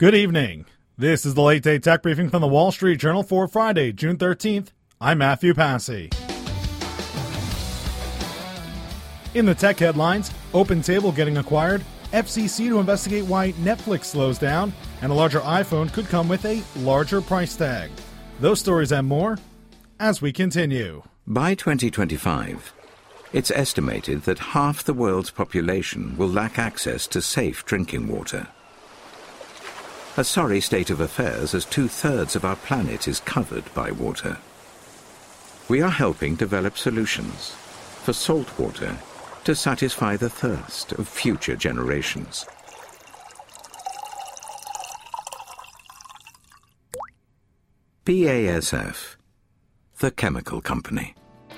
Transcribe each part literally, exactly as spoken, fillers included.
Good evening. This is the Late Day Tech Briefing from the Wall Street Journal for Friday, June thirteenth. I'm Matthew Passy. In the tech headlines, OpenTable getting acquired, F C C to investigate why Netflix slows down, and a larger iPhone could come with a larger price tag. Those stories and more as we continue. By twenty twenty-five, it's estimated that half the world's population will lack access to safe drinking water. A sorry state of affairs, as two-thirds of our planet is covered by water. We are helping develop solutions for salt water to satisfy the thirst of future generations. B A S F, the chemical company.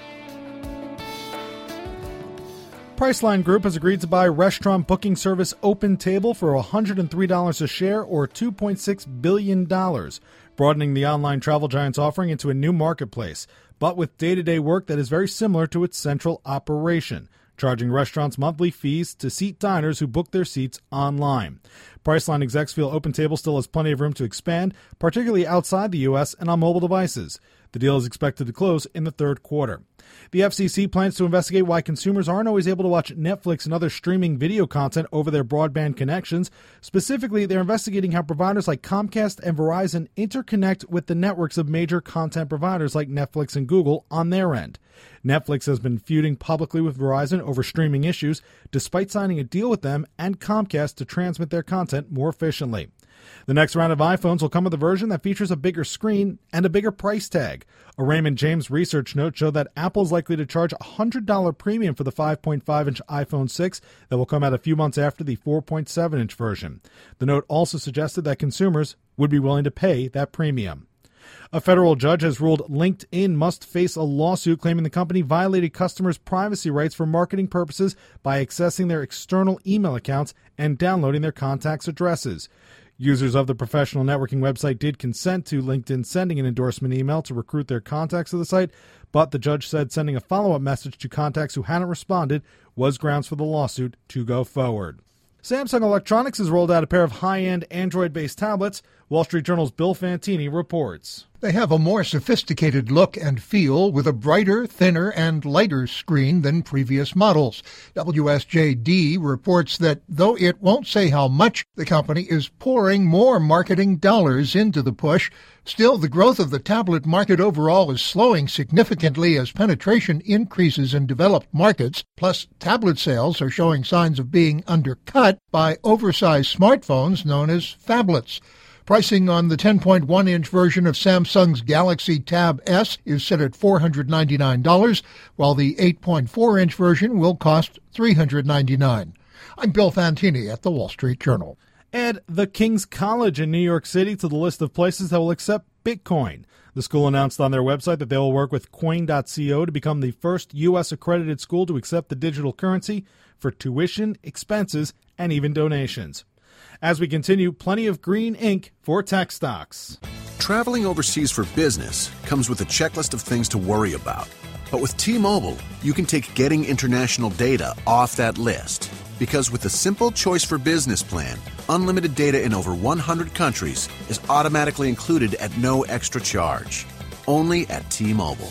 Priceline Group has agreed to buy restaurant booking service OpenTable for one hundred three dollars a share, or two point six billion dollars, broadening the online travel giant's offering into a new marketplace, but with day-to-day work that is very similar to its central operation, charging restaurants monthly fees to seat diners who book their seats online. Priceline execs feel OpenTable still has plenty of room to expand, particularly outside the U S and on mobile devices. The deal is expected to close in the third quarter. The F C C plans to investigate why consumers aren't always able to watch Netflix and other streaming video content over their broadband connections. Specifically, they're investigating how providers like Comcast and Verizon interconnect with the networks of major content providers like Netflix and Google on their end. Netflix has been feuding publicly with Verizon over streaming issues, despite signing a deal with them and Comcast to transmit their content more efficiently. The next round of iPhones will come with a version that features a bigger screen and a bigger price tag. A Raymond James research note showed that Apple is likely to charge a one hundred dollars premium for the five point five inch iPhone six that will come out a few months after the four point seven inch version. The note also suggested that consumers would be willing to pay that premium. A federal judge has ruled LinkedIn must face a lawsuit claiming the company violated customers' privacy rights for marketing purposes by accessing their external email accounts and downloading their contacts' addresses. Users of the professional networking website did consent to LinkedIn sending an endorsement email to recruit their contacts to the site, but the judge said sending a follow-up message to contacts who hadn't responded was grounds for the lawsuit to go forward. Samsung Electronics has rolled out a pair of high-end Android-based tablets. Wall Street Journal's Bill Fantini reports. They have a more sophisticated look and feel with a brighter, thinner, and lighter screen than previous models. W S J D reports that though it won't say how much, the company is pouring more marketing dollars into the push. Still, the growth of the tablet market overall is slowing significantly as penetration increases in developed markets. Plus, tablet sales are showing signs of being undercut by oversized smartphones known as phablets. Pricing on the ten point one inch version of Samsung's Galaxy Tab S is set at four hundred ninety-nine dollars, while the eight point four inch version will cost three hundred ninety-nine dollars. I'm Bill Fantini at the Wall Street Journal. Add the King's College in New York City to the list of places that will accept Bitcoin. The school announced on their website that they will work with coin dot co to become the first U S accredited school to accept the digital currency for tuition, expenses, and even donations. As we continue, plenty of green ink for tech stocks. Traveling overseas for business comes with a checklist of things to worry about. But with T-Mobile, you can take getting international data off that list. Because with the Simple Choice for Business plan, unlimited data in over one hundred countries is automatically included at no extra charge. Only at T-Mobile.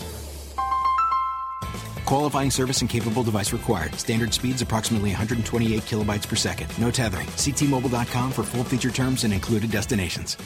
Qualifying service and capable device required. Standard speeds approximately one hundred twenty-eight kilobytes per second. No tethering. See T Mobile dot com for full feature terms and included destinations.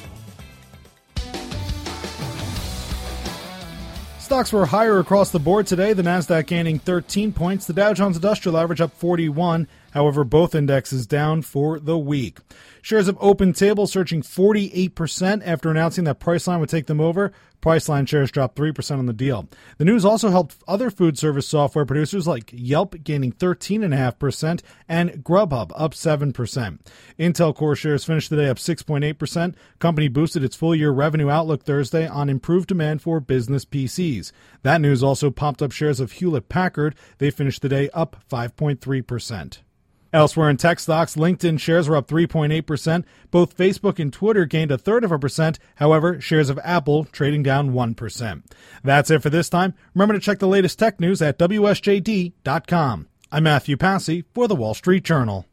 Stocks were higher across the board today. The Nasdaq gaining thirteen points. The Dow Jones Industrial Average up forty-one. However, both indexes down for the week. Shares of OpenTable surging forty-eight percent after announcing that Priceline would take them over. Priceline shares dropped three percent on the deal. The news also helped other food service software producers like Yelp gaining thirteen point five percent and Grubhub up seven percent. Intel Core shares finished the day up six point eight percent. Company boosted its full-year revenue outlook Thursday on improved demand for business P Cs. That news also popped up shares of Hewlett-Packard. They finished the day up five point three percent. Elsewhere in tech stocks, LinkedIn shares were up three point eight percent. Both Facebook and Twitter gained a third of a percent. However, shares of Apple trading down one percent. That's it for this time. Remember to check the latest tech news at W S J D dot com. I'm Matthew Passy for the Wall Street Journal.